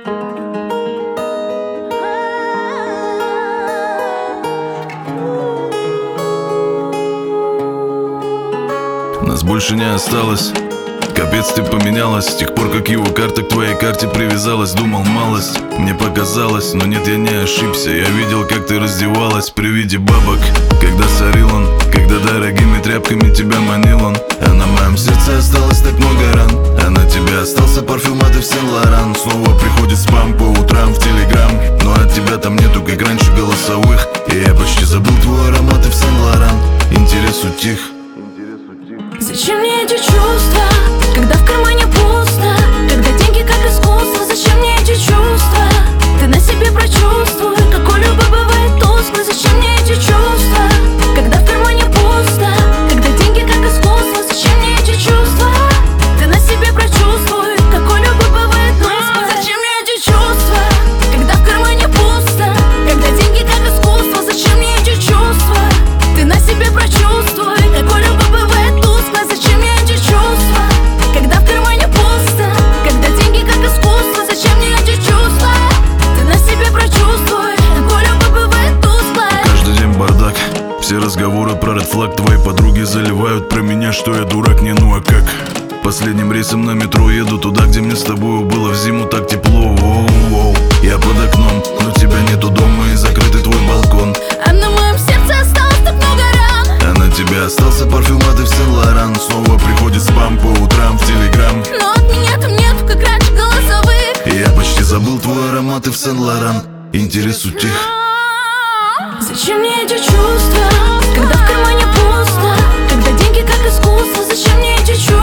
Нас больше не осталось. Капец, ты поменялась. С тех пор, как его карта к твоей карте привязалась. Думал, малость, мне показалось. Но нет, я не ошибся. Я видел, как ты раздевалась при виде бабок. Когда сорил он, когда дорогими тряпками тебя манил он. А на моем сердце осталось так много ран. А на тебе остался парфюм от Ив Сен-Лоран. Снова приходит спам по утрам в Телеграм. Но от тебя там нету, как раньше, голосовых. И я почти забыл твой аромат Ив Сен-Лоран. Интерес утих. Зачем мне эти чувства, когда в кармане пусто? Когда деньги как искусство, зачем мне эти чувства? Ты на себе прочувствуй, какой любовь бывает тусклой. Зачем мне эти чувства, когда в кармане пусто? Когда деньги как искусство, зачем мне эти чувства? Ты на себе прочувствуй, какой любовь бывает тусклой. Зачем мне эти чувства, когда в кармане пусто? Когда деньги как искусство, зачем мне эти чувства? Ты на себе прочувствуй, какой любовь бывает тусклой. Зачем мне эти чувства, когда в кармане пусто? Когда деньги как искусство, зачем мне эти чувства? Ты на себе прочувствуй, какой любовь бывает тусклой. Каждый день бардак, все разговоры про ред флаг. Твои подруги заливают про меня, что я дурак, не ну а как. Последним рейсом на метро еду туда, где мне с тобою было в зиму так тепло. Оу-оу. Я под окном, но тебя нету дома и закрытый твой балкон. А на моем сердце осталось так много ран. А на тебе остался парфюм от Ив Сен-Лоран. Снова приходит спам по утрам в Телеграм. Но от меня там нету, как раньше, голосовых. И я почти забыл твой аромат Ив Сен-Лоран. Интерес утих. Зачем мне эти чувства, когда в кармане пусто? Когда деньги как искусство, зачем мне эти чувства?